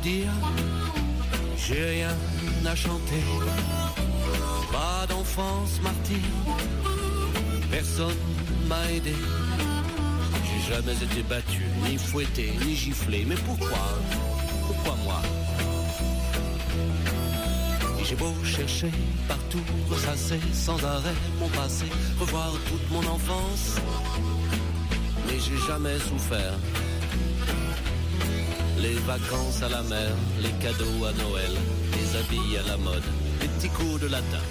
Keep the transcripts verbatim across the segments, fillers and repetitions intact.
dire, j'ai rien à chanter. Pas d'enfance martyre, personne m'a aidé. J'ai jamais été battu, ni fouetté, ni giflé. Mais pourquoi? Pourquoi moi? Et j'ai beau chercher partout, ressasser sans arrêt mon passé, revoir toute mon enfance, mais j'ai jamais souffert. Les vacances à la mer, les cadeaux à Noël, les habits à la mode, les petits cours de latin.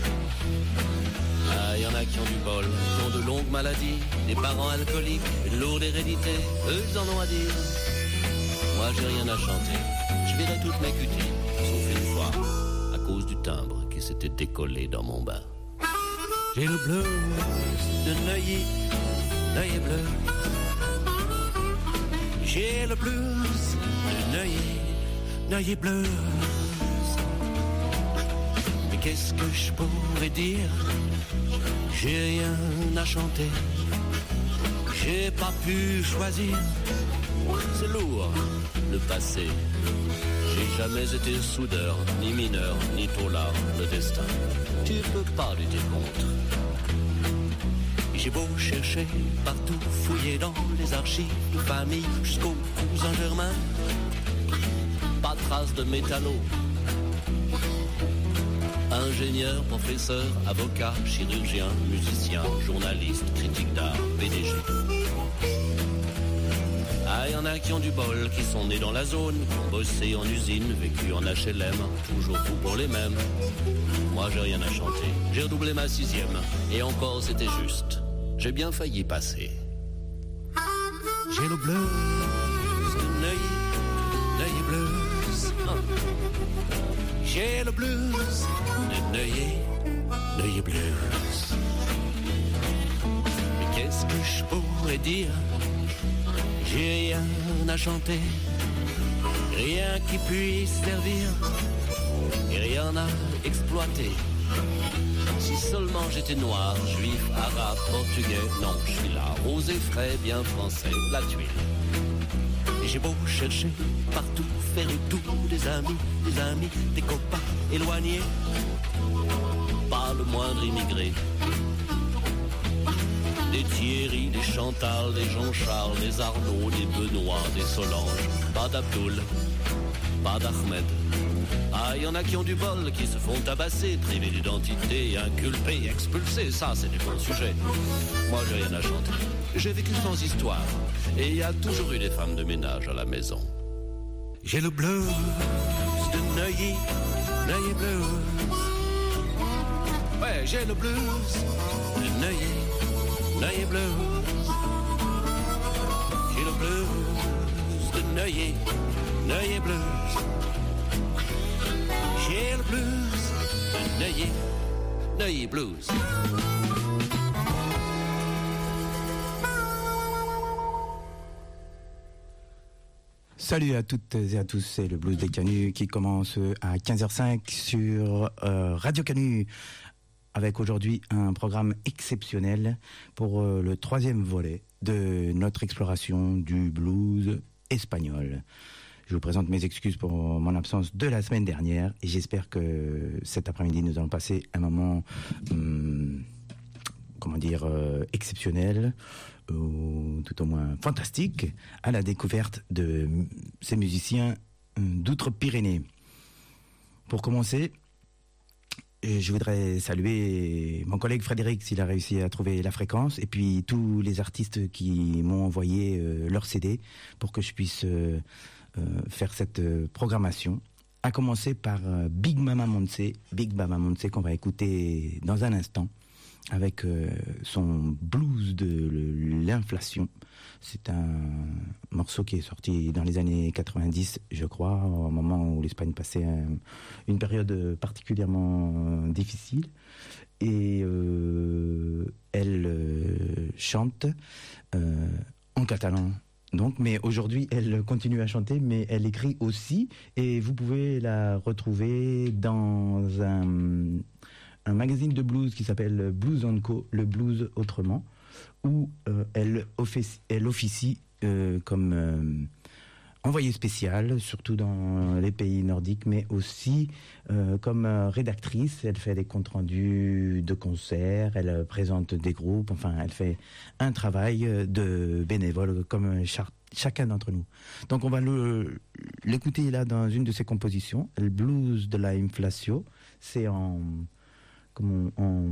Ah, y en a qui ont du bol, qui ont de longues maladies, des parents alcooliques, une lourde hérédité, eux ils en ont à dire. Moi j'ai rien à chanter, je verrai toutes mes cuties, sauf une fois, à cause du timbre qui s'était décollé dans mon bain. J'ai le bleu de Neuilly, Neuilly bleu. J'ai le blues de Neuilly, Neuilly blues. Mais qu'est-ce que je pourrais dire? J'ai rien à chanter, j'ai pas pu choisir. C'est lourd, le passé. J'ai jamais été soudeur, ni mineur, ni taulard. Le destin, tu peux pas lutter contre. J'ai beau chercher partout, fouiller dans les archives de famille jusqu'au cousin germain, pas de trace de métallo. Ingénieur, professeur, avocat, chirurgien, musicien, journaliste, critique d'art, P D G. Ah, y en a qui ont du bol, qui sont nés dans la zone, qui ont bossé en usine, vécu en H L M, toujours tout pour les mêmes. Moi j'ai rien à chanter, j'ai redoublé ma sixième, et encore c'était juste. J'ai bien failli passer. J'ai le blues de Neuilly, Neuilly blues. J'ai le blues de Neuilly, Neuilly blues. Mais qu'est-ce que je pourrais dire? J'ai rien à chanter, rien qui puisse servir, et rien à exploiter. Si seulement j'étais noir, juif, arabe, portugais, non, je suis là, rose et frais, bien français, la tuile. Et j'ai beau chercher partout, faire le tour des amis, des amis, des copains éloignés, pas le moindre immigré. Des Thierry, des Chantal, des Jean-Charles, des Arnaud, des Benoît, des Solange, pas d'Abdoul, pas d'Ahmed. Ah, y en a qui ont du bol, qui se font tabasser, privés d'identité, inculpés, expulsés, ça c'est du bon sujet. Moi j'ai rien à chanter, j'ai vécu sans histoire, et il y a toujours eu des femmes de ménage à la maison. J'ai le blues de Neuilly, Neuilly blues. Ouais, j'ai le blues de Neuilly, Neuilly blues. J'ai le blues de Neuilly, Neuilly blues. J'ai le blues de Neuilly, Neuilly blues. Salut à toutes et à tous, c'est le Blues des Canuts qui commence à quinze heures cinq sur euh, Radio Canut, avec aujourd'hui un programme exceptionnel pour euh, le troisième volet de notre exploration du blues espagnol. Je vous présente mes excuses pour mon absence de la semaine dernière et j'espère que cet après-midi nous allons passer un moment, hum, comment dire, euh, exceptionnel, ou tout au moins fantastique, à la découverte de ces musiciens d'Outre-Pyrénées. Pour commencer, je voudrais saluer mon collègue Frédéric s'il a réussi à trouver la fréquence, et puis tous les artistes qui m'ont envoyé euh, leur C D pour que je puisse euh, euh, faire cette euh, programmation. À commencer par euh, Big Mama Montse, Big Mama Montse qu'on va écouter dans un instant, avec euh, son blues de l'inflation. C'est un morceau qui est sorti dans les années quatre-vingt-dix, je crois, au moment où l'Espagne passait un, une période particulièrement difficile. Et euh, elle euh, chante euh, en catalan. Donc, mais aujourd'hui, elle continue à chanter, mais elle écrit aussi. Et vous pouvez la retrouver dans un... un magazine de blues qui s'appelle Blues and Co, le blues autrement, où euh, elle, officie, elle officie euh, comme euh, envoyée spéciale, surtout dans les pays nordiques, mais aussi euh, comme euh, rédactrice. Elle fait des comptes rendus de concerts, elle euh, présente des groupes, enfin, elle fait un travail de bénévole comme char- chacun d'entre nous. Donc, on va le, l'écouter là dans une de ses compositions, le blues de la Inflacio. C'est en, comment, en,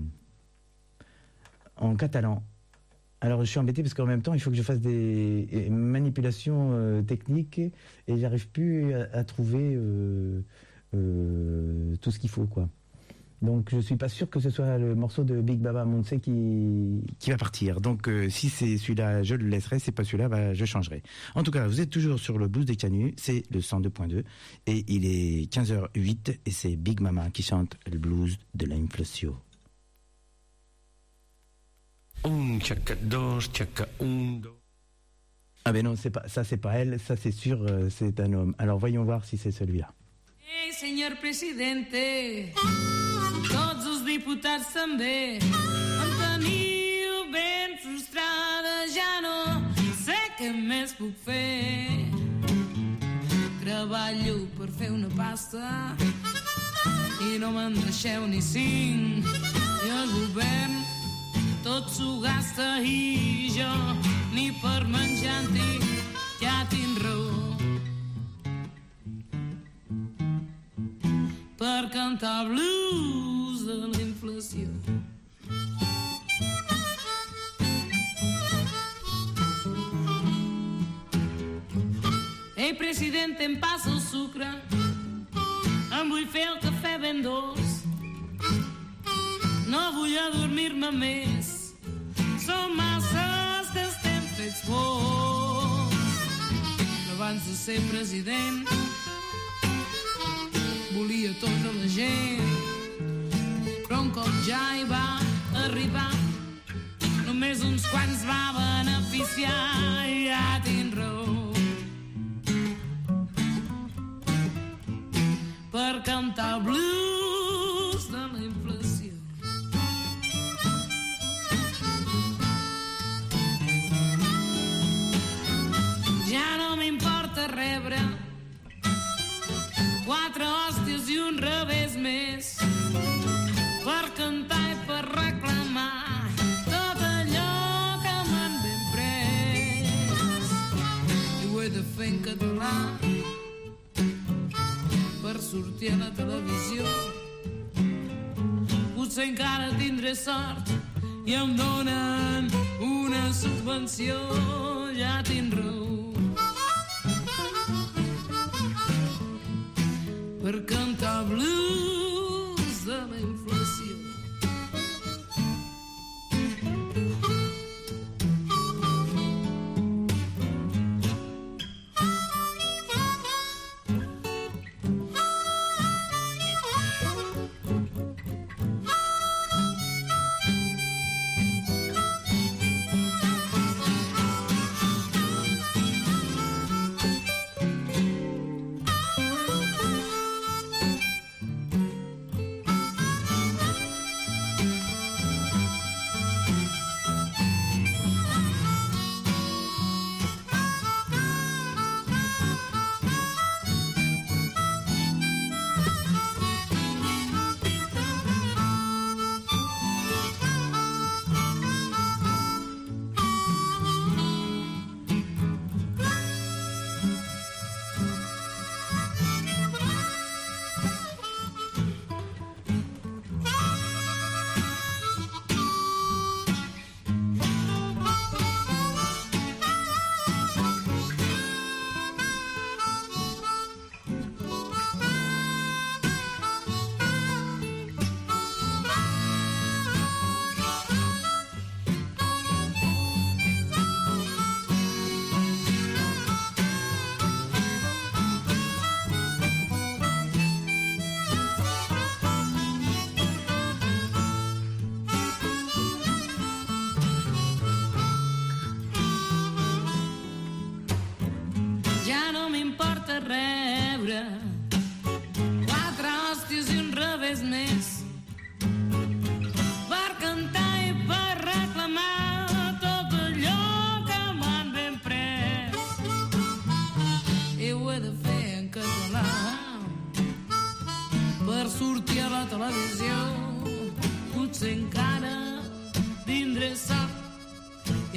en catalan. Alors, je suis embêté parce qu'en même temps, il faut que je fasse des manipulations euh, techniques et j'arrive plus à, à trouver euh, euh, tout ce qu'il faut, quoi. Donc, je suis pas sûr que ce soit le morceau de Big Baba Mounse qui, qui va partir. Donc, euh, si c'est celui-là, je le laisserai. Si c'est pas celui-là, bah, je changerai. En tout cas, vous êtes toujours sur le Blues des Canuts. C'est le cent deux point deux et il est quinze heures huit et c'est Big Mama qui chante le blues de la Inflacio. Un, tchaka, dos, tchaka, un, dos. Ah ben non, c'est pas, ça c'est pas elle, ça c'est sûr, euh, c'est un homme. Alors voyons voir si c'est celui-là. Ei, senhor presidente, todos os deputados também, em teniu bem frustrada, já não sei que més puc fer. Treballo per fer una pasta i no me'n deixeu ni cinc, i el govern tot s'ho gasta i jo ni per menjar en tinc, ja tinc raó per cantar blues de la inflació. Ei, president, em passa el sucre, em vull fer el cafè ben dolç, no vull adormir-me més, som masses que estem fets pocs. Abans de ser president volia tota la gent, però un cop ja hi va arribar només uns quants va beneficiar, i ja tinc raó per cantar blues de la inflació. Ja no m'importa rebre quatre hòsties i un revés més per cantar i per reclamar tot allò que m'han ben pres. I ho he de fer en català per sortir a la televisió. Potser encara tindré sort i em donen una subvenció, ja tinc raó per cantar blues de la inflació.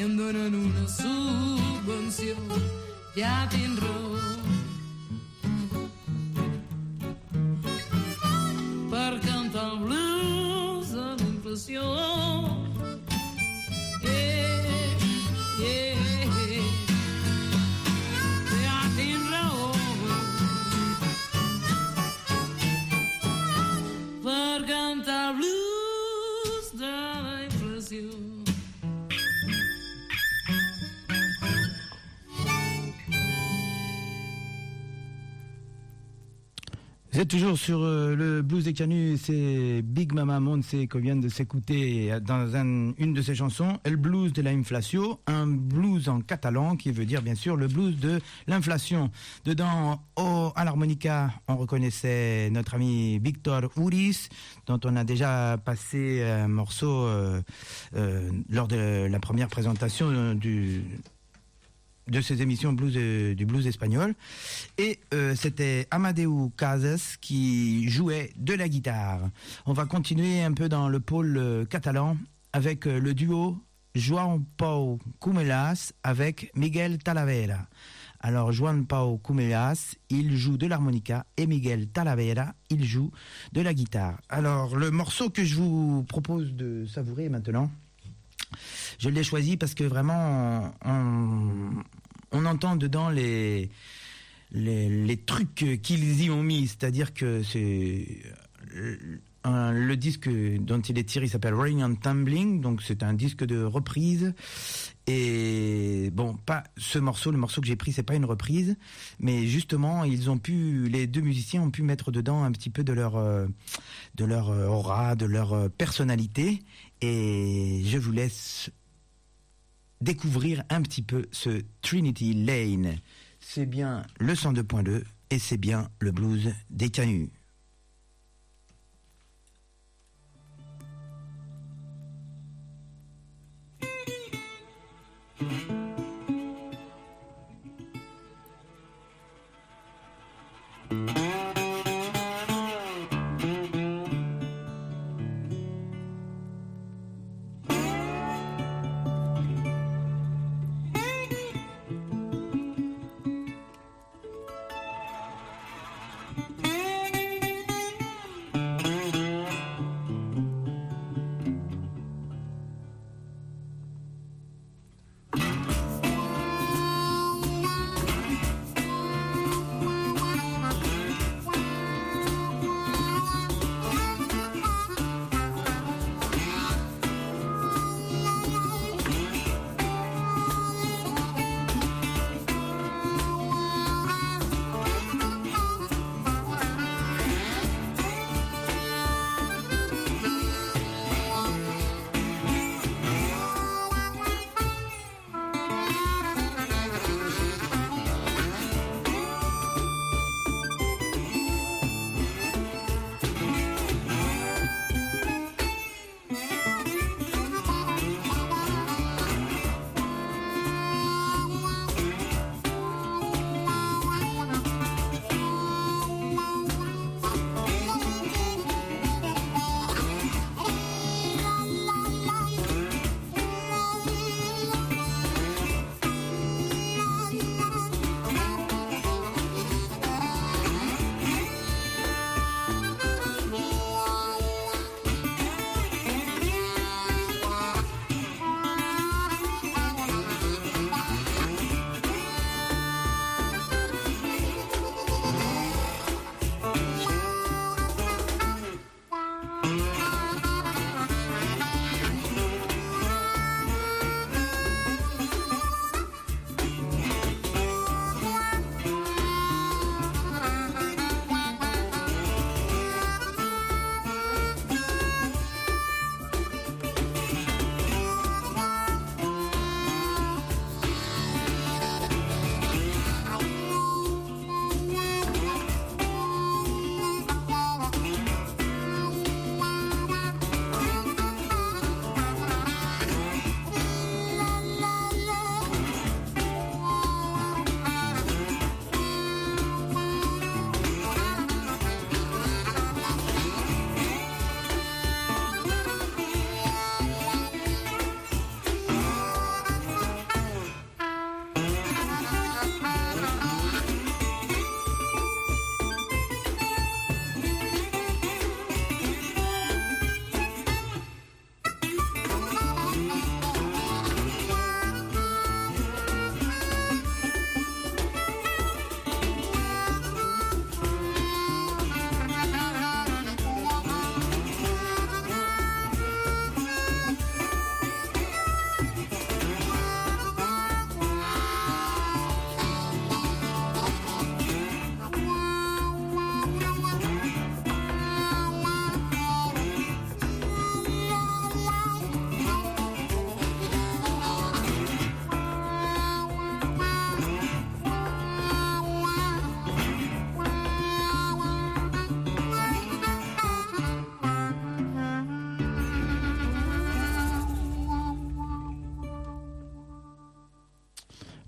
em donen una subvenció, ja tens raó. Per cantar el blues a la inflació, yeah, yeah, ja tens raó. Per cantar el blues de la inflació. Vous êtes toujours sur euh, le blues des Canuts, c'est Big Mama Monse qu'on vient de s'écouter dans un, une de ses chansons, El Blues de la Inflación, un blues en catalan qui veut dire bien sûr le blues de l'inflation. Dedans, au, à l'harmonica, on reconnaissait notre ami Victor Uris, dont on a déjà passé un morceau euh, euh, lors de la première présentation du... de ces émissions blues, euh, du blues espagnol. Et euh, c'était Amadeu Casas qui jouait de la guitare. On va continuer un peu dans le pôle euh, catalan avec euh, le duo Joan Pau Cumellas avec Miguel Talavera. Alors Joan Pau Cumellas, il joue de l'harmonica et Miguel Talavera, il joue de la guitare. Alors le morceau que je vous propose de savourer maintenant, je l'ai choisi parce que vraiment, on, on entend dedans les, les, les trucs qu'ils y ont mis. C'est-à-dire que c'est un, le disque dont il est tiré, il s'appelle Rolling and Tumbling. Donc c'est un disque de reprise. Et bon, pas ce morceau, le morceau que j'ai pris, c'est pas une reprise, mais justement, ils ont pu, les deux musiciens ont pu mettre dedans un petit peu de leur, euh, de leur aura, de leur personnalité. Et je vous laisse découvrir un petit peu ce Trinity Lane. C'est bien le cent deux point deux et c'est bien le blues des Canuts. Thank you.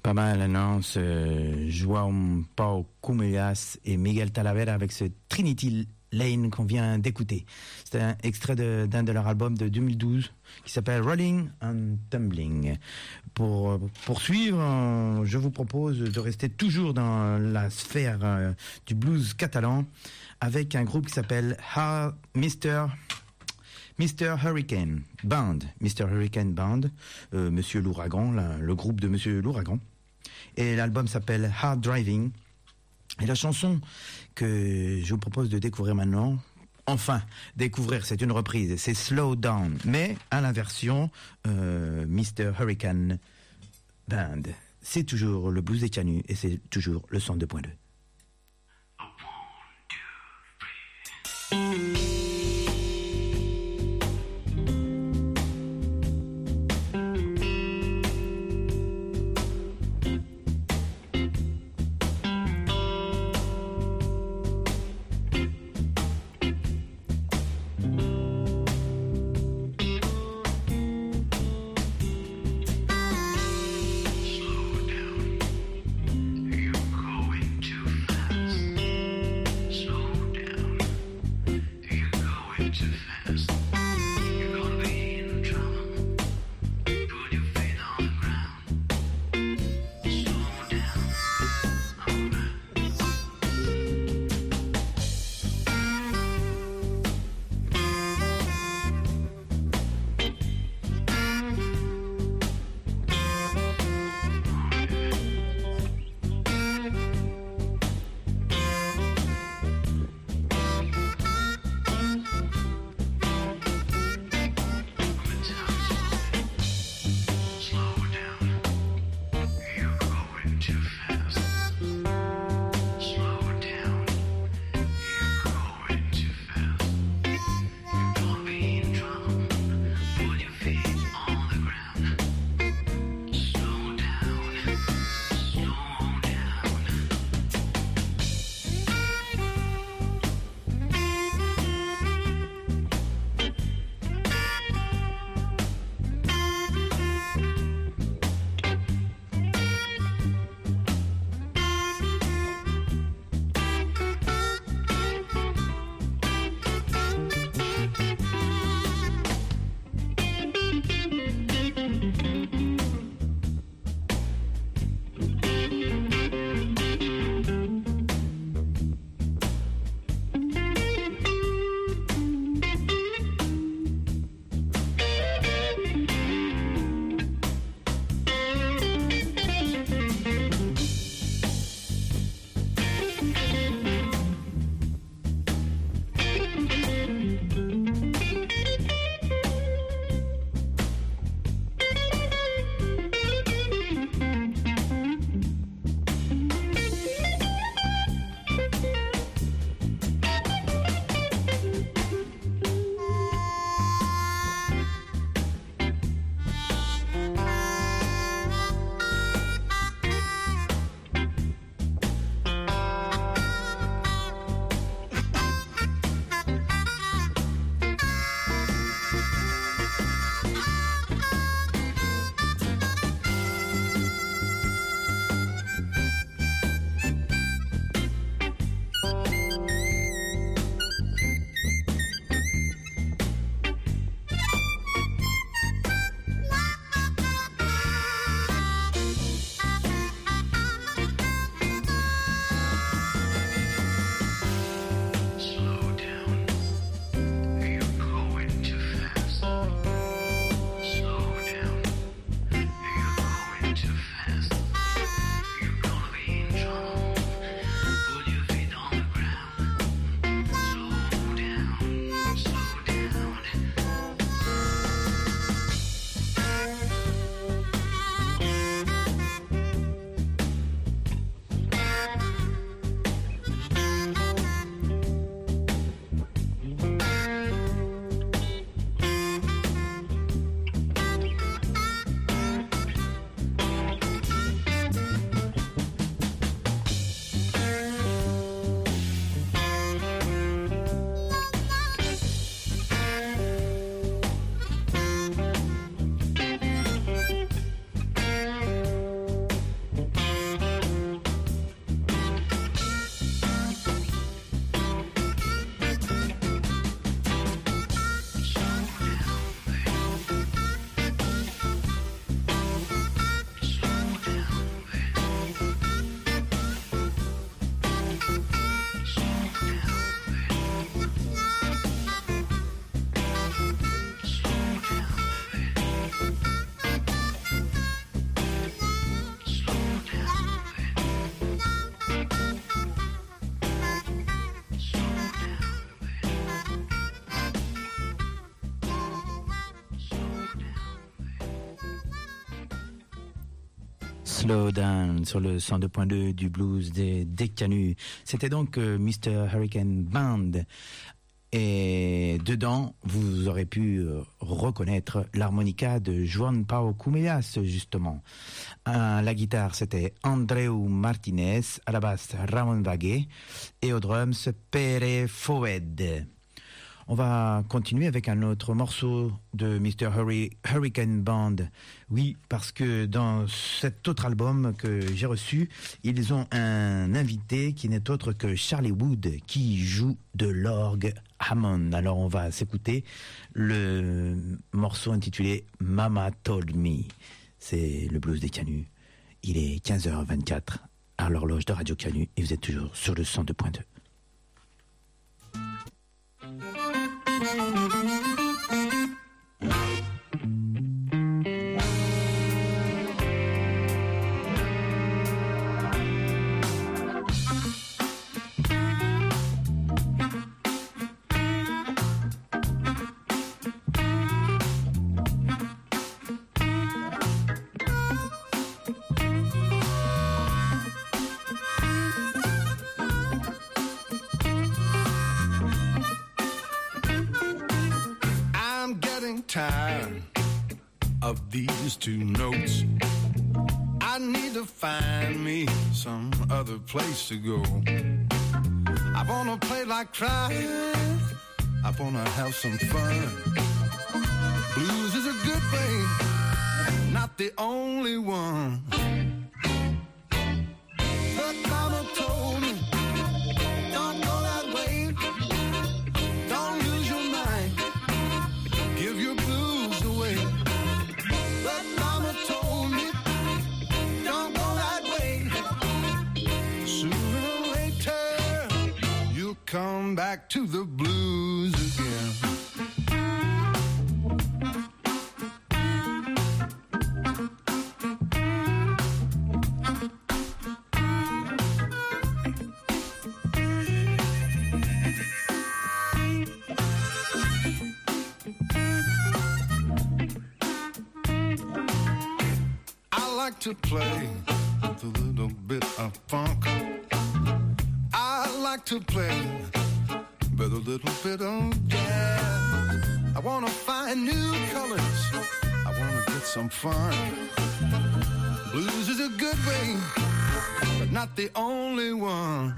Pas mal, non? Ce João Paulo Cumellas et Miguel Talavera avec ce Trinity Lane qu'on vient d'écouter. C'est un extrait de, d'un de leurs albums de deux mille douze qui s'appelle Rolling and Tumbling. Pour poursuivre, je vous propose de rester toujours dans la sphère euh, du blues catalan avec un groupe qui s'appelle ha- Mister Mister Hurricane Band. Mister Hurricane Band, euh, Monsieur l'Ouragan, la, le groupe de Monsieur l'Ouragan. Et l'album s'appelle Hard Driving. Et la chanson que je vous propose de découvrir maintenant, enfin, découvrir, c'est une reprise, c'est Slow Down, mais à la version euh, Mister Hurricane Band. C'est toujours le blues des Canuts et c'est toujours le cent deux point deux. You're going to Slow Down sur le cent deux point deux du blues des, des Canuts. C'était donc euh, mister Hurricane Band. Et dedans, vous aurez pu euh, reconnaître l'harmonica de Juan Pao Cumellas, justement. À la guitare, c'était Andreu Martinez, à la basse, Ramon Vague, et aux drums, Pere Foued. On va continuer avec un autre morceau de mister Hurry, Hurricane Band. Oui, parce que dans cet autre album que j'ai reçu, ils ont un invité qui n'est autre que Charlie Wood, qui joue de l'orgue Hammond. Alors on va s'écouter le morceau intitulé Mama Told Me. C'est le blues des Canuts. Il est quinze heures vingt-quatre à l'horloge de Radio Canut et vous êtes toujours sur le cent deux point deux. Tired of these two notes. I need to find me some other place to go. I wanna play like crying, I wanna have some fun. Blues is a good thing, not the only one. But mama told me, don't go that way, don't lose your mind, give your blues away. But mama told me, don't go that way, sooner or later you'll come back to the blues again. To play with a little bit of funk. I like to play with a little bit of jazz. I wanna find new colors, I wanna get some fun. Blues is a good way, but not the only one.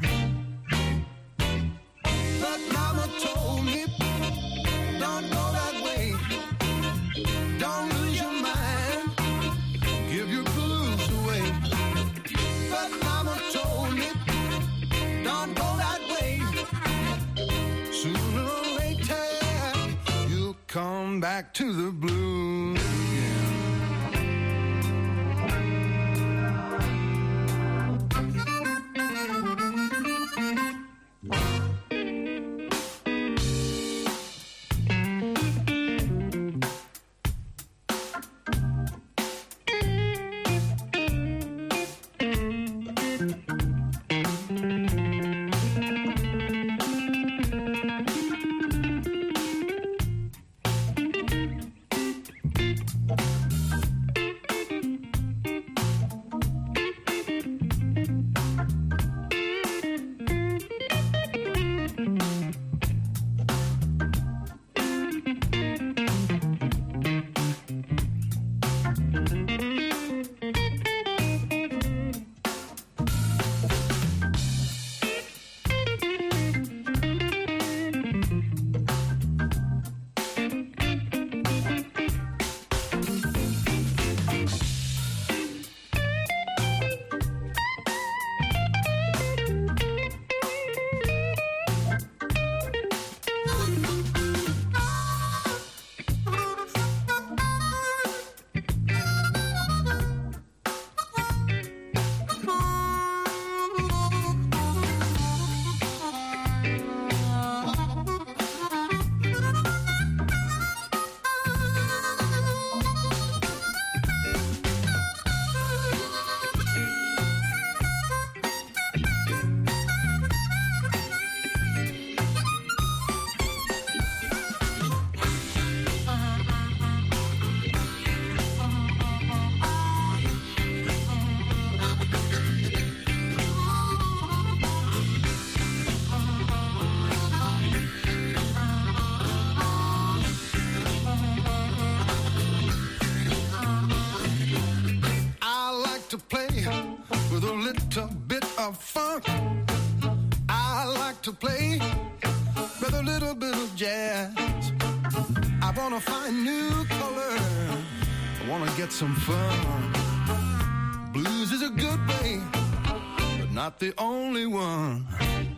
But mama told me, don't go that way, don't lose your mind, give your blues away. But mama told me, don't go that way, sooner or later you'll come back to the blues again. wanna get some fun. Blues is a good way, but not the only one.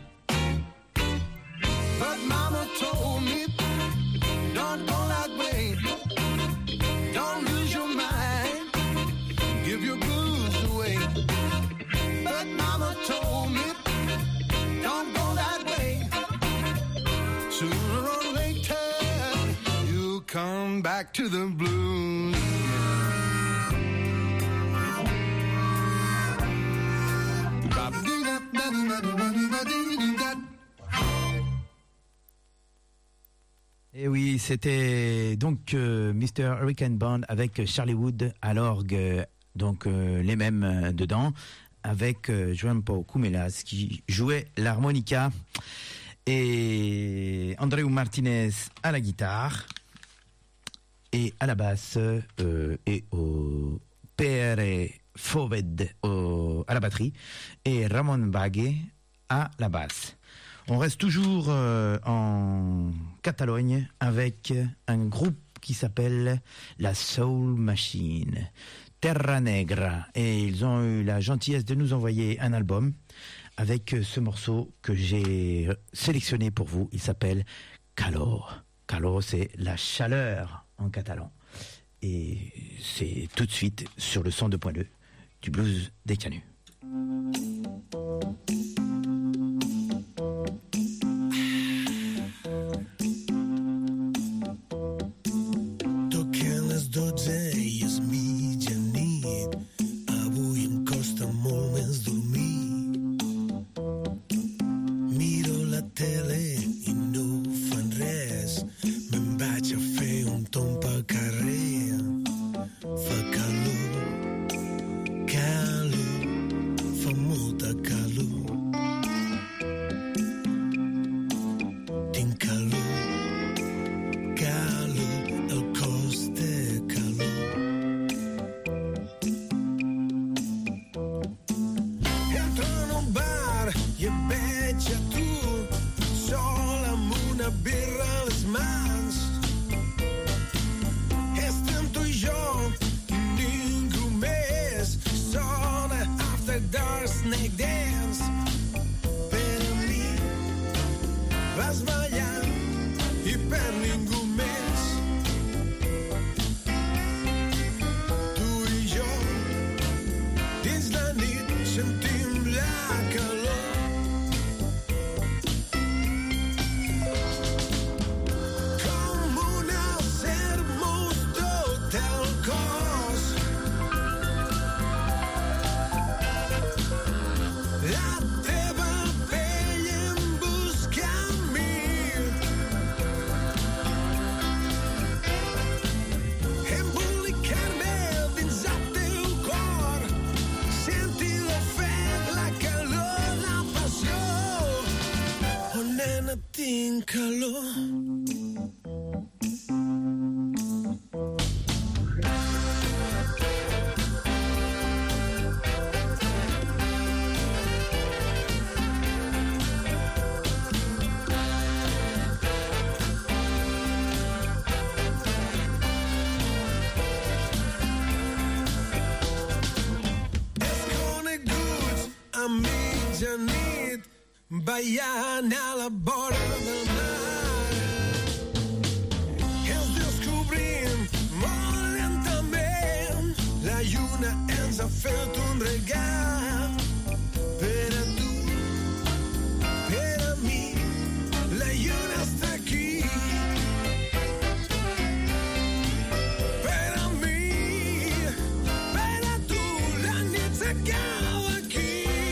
But mama told me, don't go that way. Don't lose your mind, give your blues away. But mama told me, don't go that way. Sooner or later, you'll come back to the blues. Et oui, c'était donc euh, mister Hurricane Band avec Charlie Wood à l'orgue, euh, donc euh, les mêmes euh, dedans, avec euh, Joan Pau Cumelas qui jouait l'harmonica et Andreu Martinez à la guitare et à la basse euh, et au P R Foved au, à la batterie et Ramon Bague à la basse. On reste toujours euh, en Catalogne avec un groupe qui s'appelle la Soul Machine, Terra Negra. Et ils ont eu la gentillesse de nous envoyer un album avec ce morceau que j'ai sélectionné pour vous. Il s'appelle Calor. Calor, c'est la chaleur en catalan. Et c'est tout de suite sur le cent deux point deux du Blues des Canuts. dotze i és mitjanit. Avui em costa molt més dormir. Miro la tele i no fan res. Me'n vaig a fer un tomb pel carrer. Fa calor, calor, fa molta calor. Tinc calor, calor, el cos té calor. Entro en un bar i et veig a tu, sol amb una birra a les mans. Estem tu i jo, ningú més. Sona After Dark Snake Dance. Per a mi vas ballar i per ningú més. Tu i jo, dins la nit, sentim la calor. Com un sermos tot el cos. La teva pell em busca a mi. Embolicar-me dins el teu cor. Sentir la fred, la calor, la passió. Oh, nena, tinc calor. Desconeguts a mitjanit, ballant a la vora del mar. Ens descobrim molt lentament. La lluna ens ha fet un regal. Per a tu, per a mi, la lluna està aquí. Per a mi, per a tu, la nit s'acaba aquí.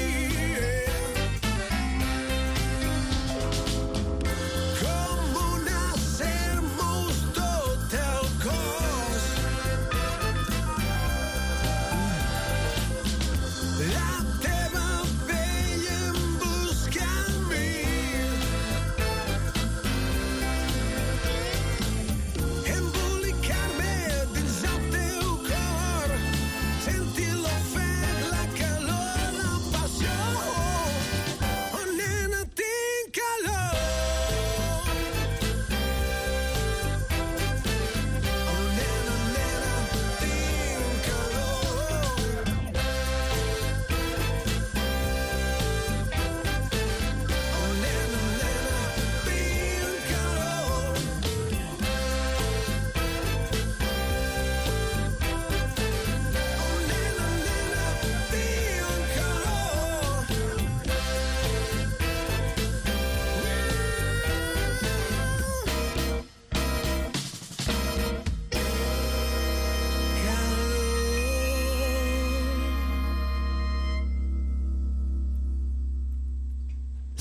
Com una sermos tot el cos.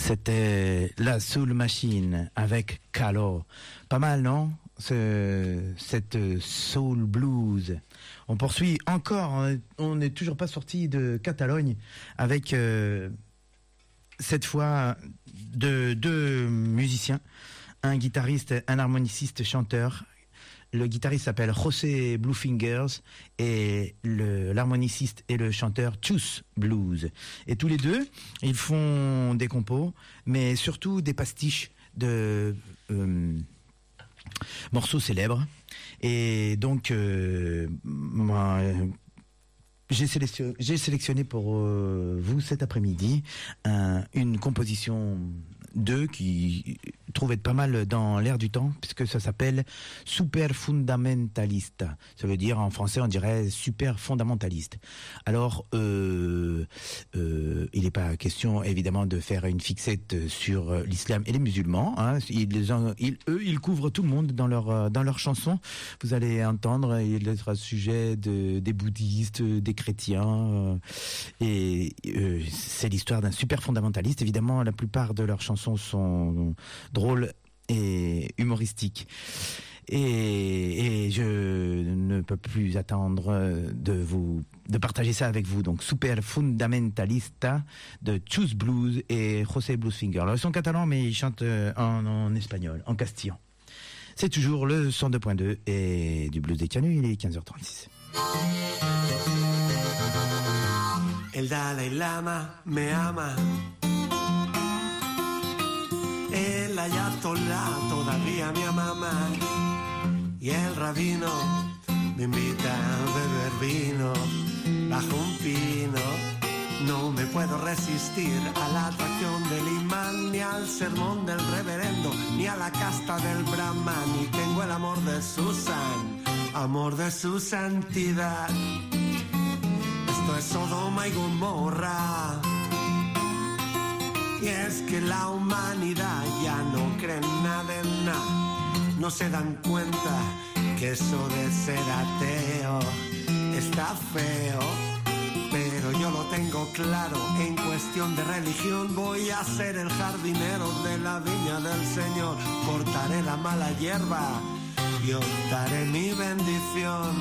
C'était la Soul Machine avec Calo. Pas mal, non? Ce, cette Soul Blues. On poursuit encore, on n'est toujours pas sorti de Catalogne avec euh, cette fois de deux musiciens, un guitariste, un harmoniciste, chanteur. Le guitariste s'appelle José Bluefingers et le, l'harmoniciste et le chanteur Chus Blues. Et tous les deux, ils font des compos, mais surtout des pastiches de euh, morceaux célèbres. Et donc, euh, moi, j'ai sélectionné, j'ai sélectionné pour euh, vous cet après-midi un, une composition d'eux qui trouve être pas mal dans l'air du temps, puisque ça s'appelle Super Fundamentalista. Ça veut dire, en français, on dirait super fondamentaliste. Alors, euh, euh, il n'est pas question, évidemment, de faire une fixette sur l'islam et les musulmans. Hein. Ils, ils, eux, ils couvrent tout le monde dans leur dans leurs chansons. Vous allez entendre, il sera sujet de, des bouddhistes, des chrétiens. Euh, et euh, c'est l'histoire d'un super fondamentaliste. Évidemment, la plupart de leurs chansons sont drôles et humoristiques. Et, et je ne peux plus attendre de vous de partager ça avec vous. Donc Super Fundamentalista de Chus Blues et José Bluesfinger. Alors ils sont catalans mais ils chantent en, en espagnol, en castillan. C'est toujours le cent deux point deux et du Blues des Canuts, il est quinze heures trente-six. El Dalai Lama me ama. El ayatolá todavía me ama más. Y el rabino me invita a beber vino bajo un pino. No me puedo resistir a la atracción del imán, ni al sermón del reverendo, ni a la casta del brahman. Y tengo el amor de Susan, amor de su santidad. Esto es Sodoma y Gomorra. Y es que la humanidad ya no cree nada en nada. No se dan cuenta que eso de ser ateo está feo. Pero yo lo tengo claro, en cuestión de religión voy a ser el jardinero de la viña del Señor. Cortaré la mala hierba y os daré mi bendición.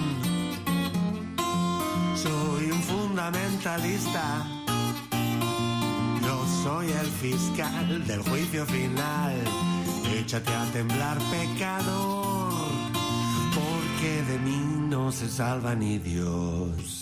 Soy un fundamentalista. Yo soy el fiscal del juicio final. Échate a temblar, pecador, porque de mí no se salva ni Dios.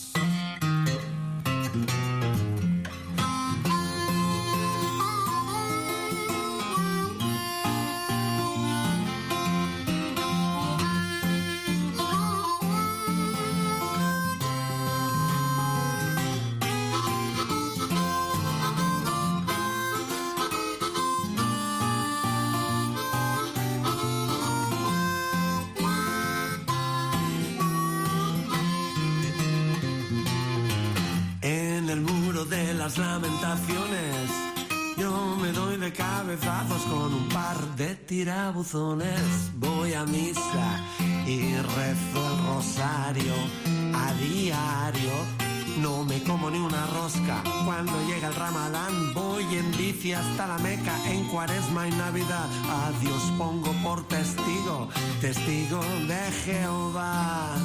Las lamentaciones, yo me doy de cabezazos con un par de tirabuzones. Voy a misa y rezo el rosario a diario. No me como ni una rosca cuando llega el Ramadán. Voy en bici hasta la Meca en Cuaresma y Navidad. A Dios pongo por testigo, testigo de Jehová.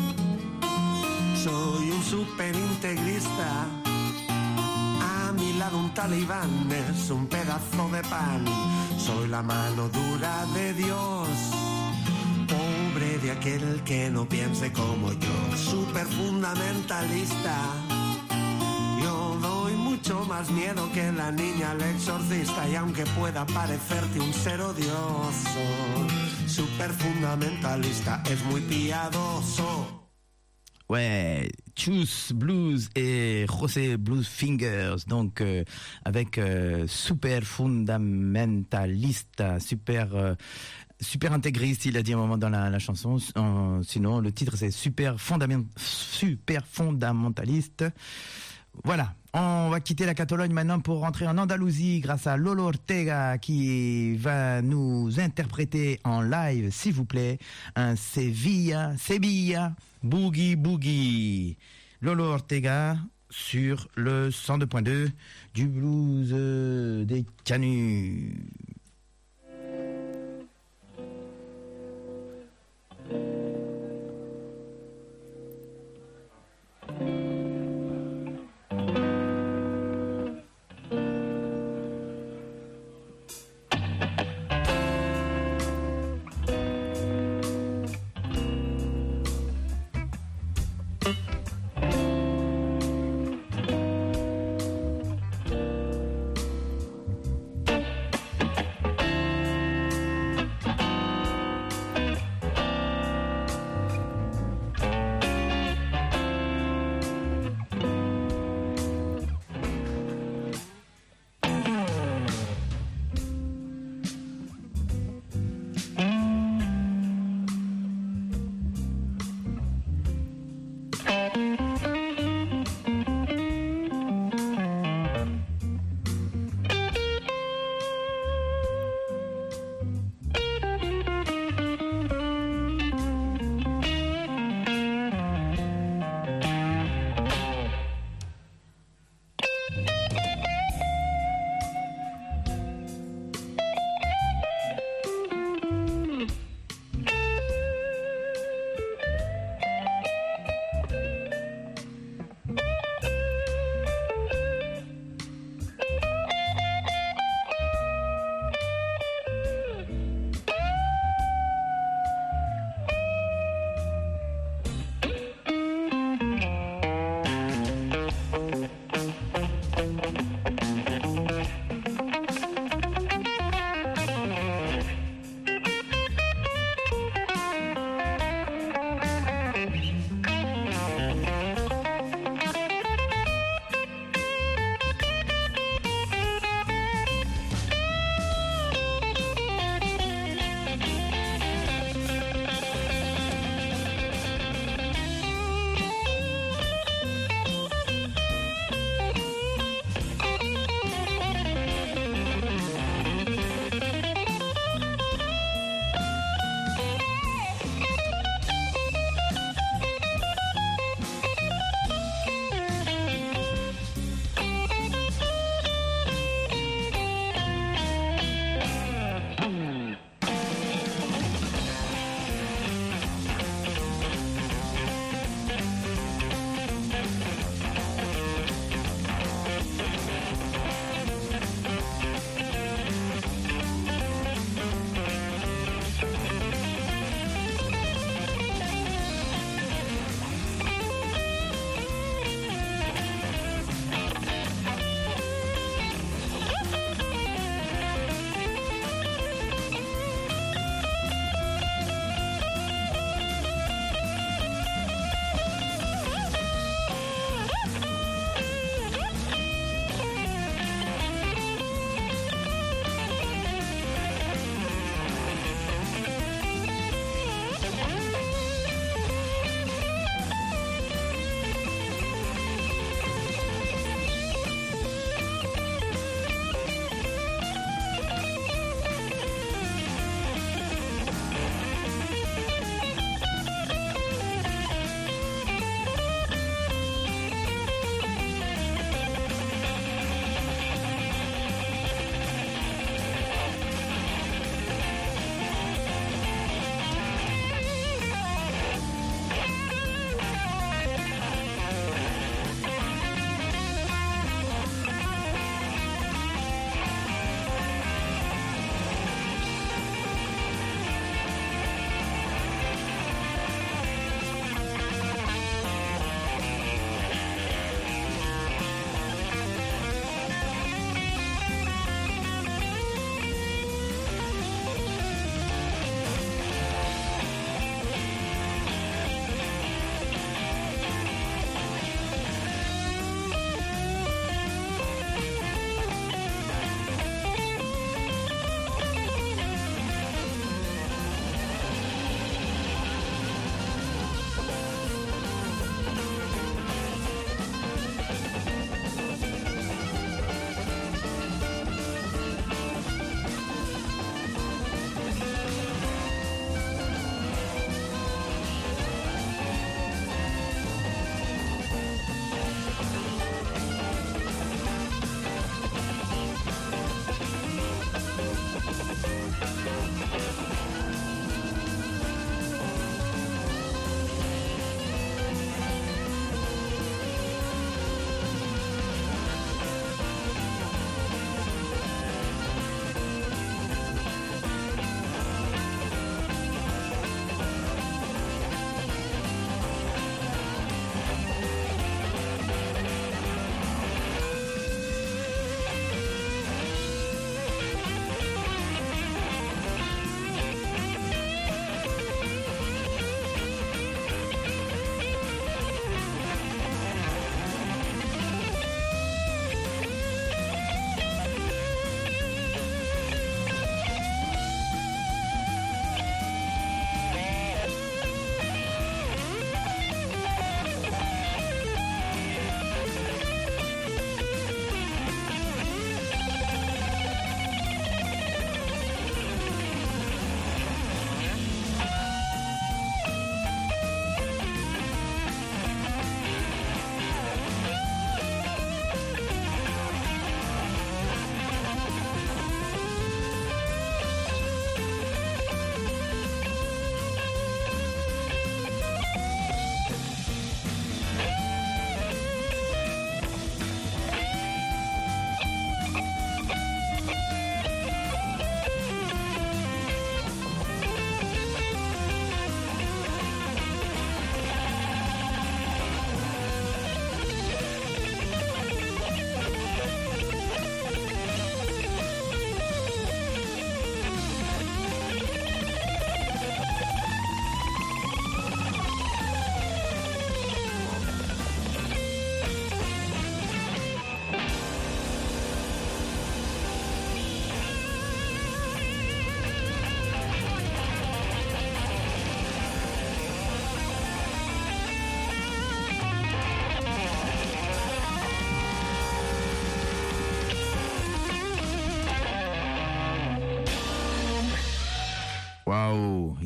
Soy un superintegrista. A mi lado un talibán es un pedazo de pan. Soy la mano dura de Dios. Pobre de aquel que no piense como yo. Super fundamentalista. Yo doy mucho más miedo que la niña al exorcista. Y aunque pueda parecerte un ser odioso, super fundamentalista es muy piadoso. Ouais, Chus Blues et José Bluesfingers, donc euh, avec euh, super fundamentalista, super euh, super intégriste, il a dit un moment dans la, la chanson. Euh, sinon, le titre c'est super fondament, super fondamentaliste. Voilà, on va quitter la Catalogne maintenant pour rentrer en Andalousie grâce à Lolo Ortega qui va nous interpréter en live, s'il vous plaît, un Sevilla, Sevilla, Boogie Boogie. Lolo Ortega, sur le cent deux point deux du blues euh, des Canuts.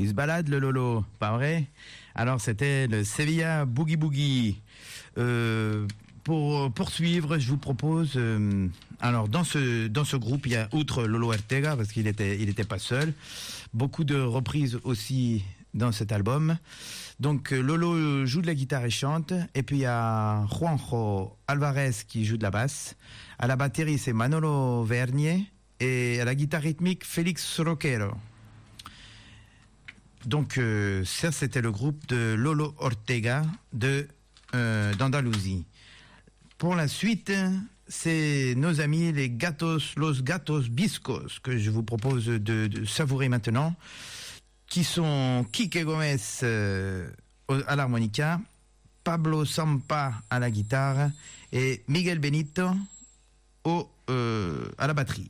Il se balade le Lolo, pas vrai? Alors c'était le Sevilla Boogie Boogie. Euh, pour poursuivre, je vous propose... Euh, alors dans ce, dans ce groupe, il y a, outre Lolo Ortega, parce qu'il était, il était pas seul, beaucoup de reprises aussi dans cet album. Donc Lolo joue de la guitare et chante, et puis il y a Juanjo Alvarez qui joue de la basse. À la batterie, c'est Manolo Vernier, et à la guitare rythmique, Félix Roquero. Donc euh, ça, c'était le groupe de Lolo Ortega de, euh, d'Andalousie. Pour la suite, c'est nos amis les Gatos, Los Gatos Biscos, que je vous propose de, de savourer maintenant, qui sont Quique Gomez euh, à l'harmonica, Pablo Sampa à la guitare et Miguel Benito au, euh, à la batterie.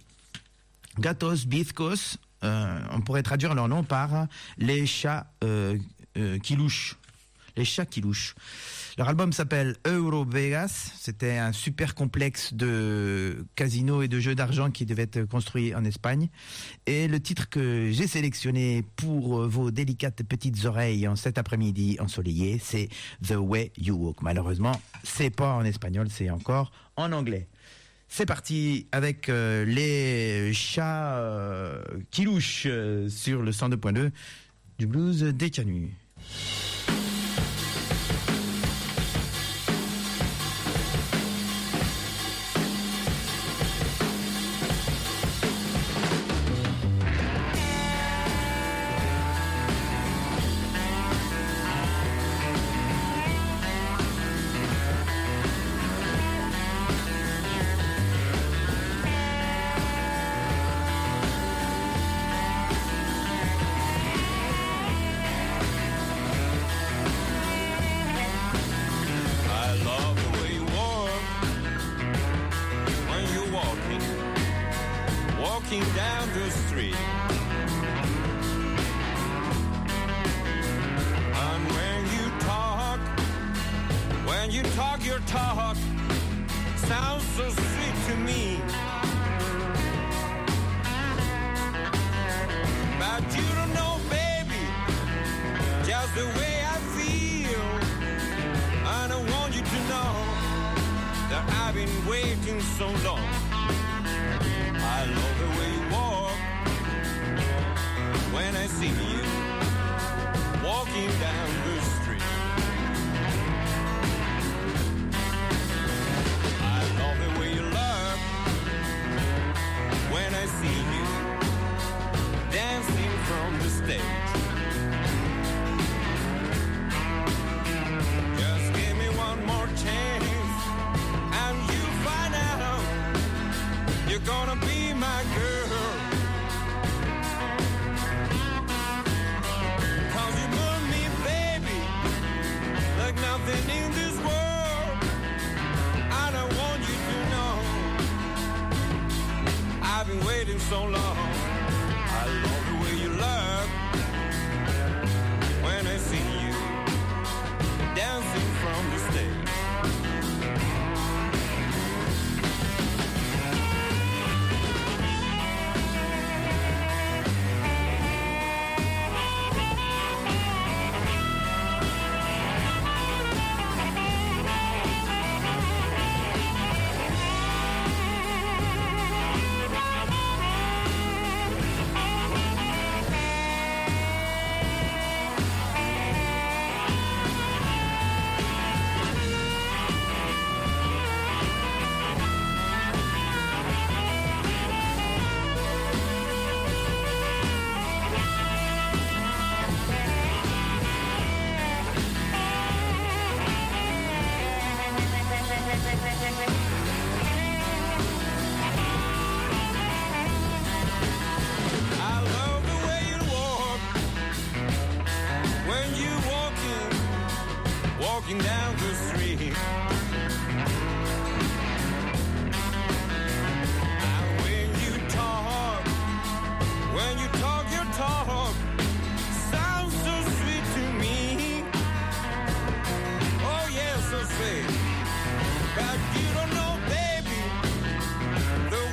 Gatos Biscos, euh, on pourrait traduire leur nom par les chats euh, euh, qui louchent. Les chats qui louchent. Leur album s'appelle Euro Vegas. C'était un super complexe de casinos et de jeux d'argent qui devait être construit en Espagne. Et le titre que j'ai sélectionné pour vos délicates petites oreilles en cet après-midi ensoleillé, c'est The Way You Walk. Malheureusement, c'est pas en espagnol, c'est encore en anglais. C'est parti avec euh, les chats euh, qui louchent euh, sur le cent deux point deux du blues des Canuts.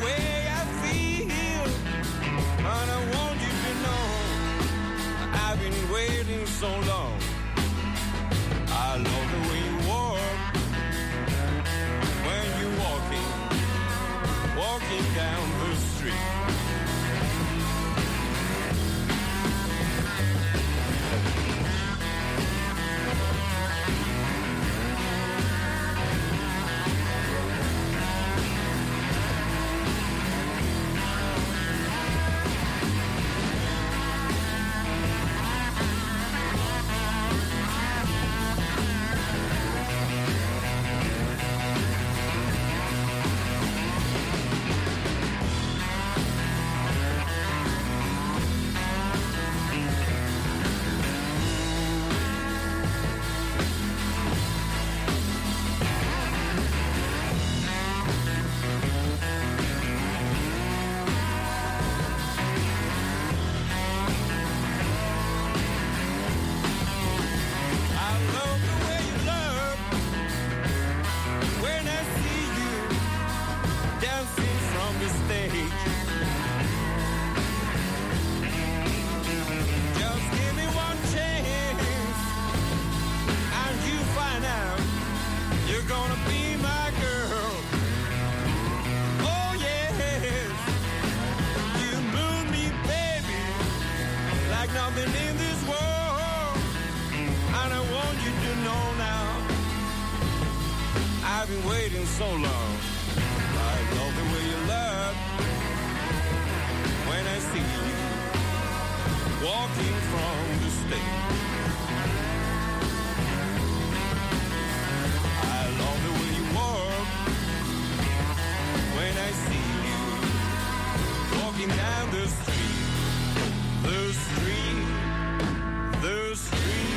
I've been gonna be my girl. Oh yes, you move me, baby, like nothing in this world. And I want you to know now, I've been waiting so long. I love the way you look when I see you walking from the stage. I love the way you walk when I see you walking down the street, the street, the street.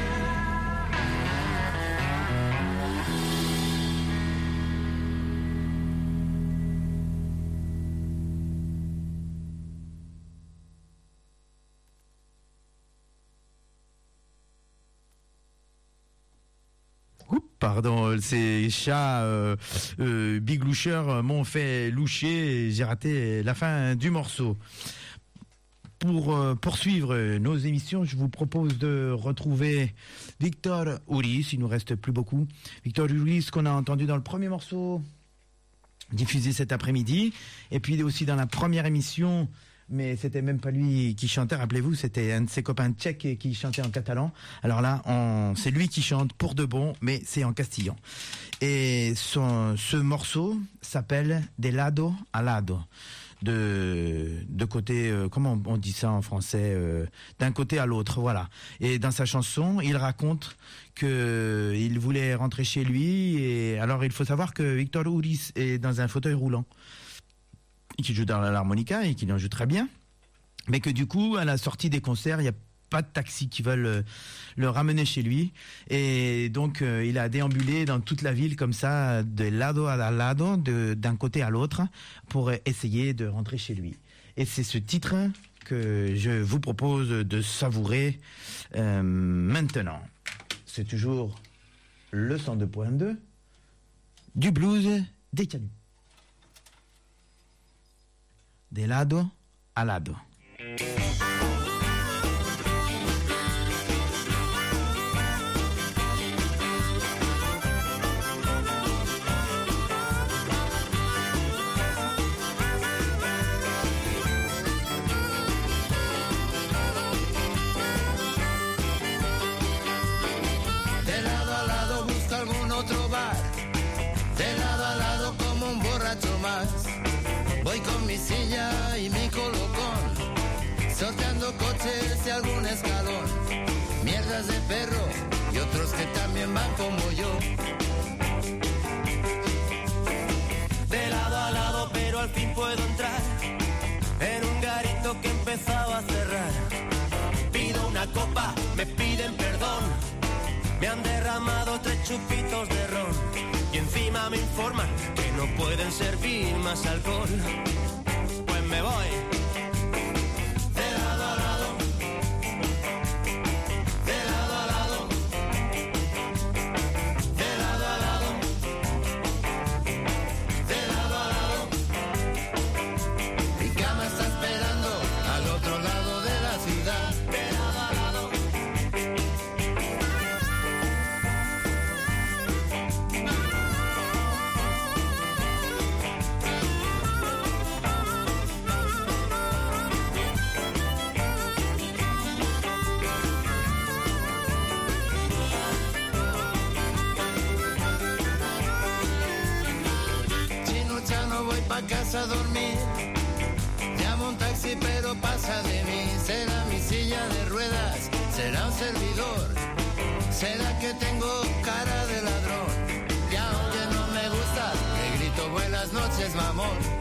Pardon, ces chats euh, euh, Big Loucher m'ont fait loucher et j'ai raté la fin du morceau. Pour euh, poursuivre nos émissions, je vous propose de retrouver Victor Uris. Il nous reste plus beaucoup. Victor Uris qu'on a entendu dans le premier morceau diffusé cet après-midi, et puis aussi dans la première émission. Mais c'était même pas lui qui chantait, rappelez-vous, c'était un de ses copains tchèques qui chantait en catalan. Alors là, on, c'est lui qui chante pour de bon, mais c'est en castillan. Et son, ce morceau s'appelle De lado a lado. De, de côté, euh, comment on dit ça en français, euh, d'un côté à l'autre, voilà. Et dans sa chanson, il raconte que il voulait rentrer chez lui. Et alors, il faut savoir que Victor Uris est dans un fauteuil roulant, qui joue dans l'harmonica et qui en joue très bien, mais que du coup, à la sortie des concerts, il n'y a pas de taxi qui veulent le, le ramener chez lui, et donc euh, il a déambulé dans toute la ville comme ça, de lado à lado, de, d'un côté à l'autre, pour essayer de rentrer chez lui. Et c'est ce titre que je vous propose de savourer euh, maintenant. C'est toujours le cent deux point deux du blues des Canuts. De lado a lado. De lado a lado busca algún otro bar, de lado a lado como un borracho más. Voy con mi silla y mi colocón, sorteando coches y algún escalón, mierdas de perro y otros que también van como yo. De lado a lado pero al fin puedo entrar en un garito que empezaba a cerrar. Pido una copa, me piden perdón, me han derramado tres chupitos de ron y encima me informan que no pueden servir más alcohol. Pues me voy de lado a lado, de lado a lado, de lado a lado, de lado a lado. Mi cama está esperando al otro lado de la ciudad. De lado a lado. A casa a dormir, llamo un taxi pero pasa de mí. Será mi silla de ruedas, será un servidor, será que tengo cara de ladrón. Y aunque no me gusta, le grito buenas noches mamón.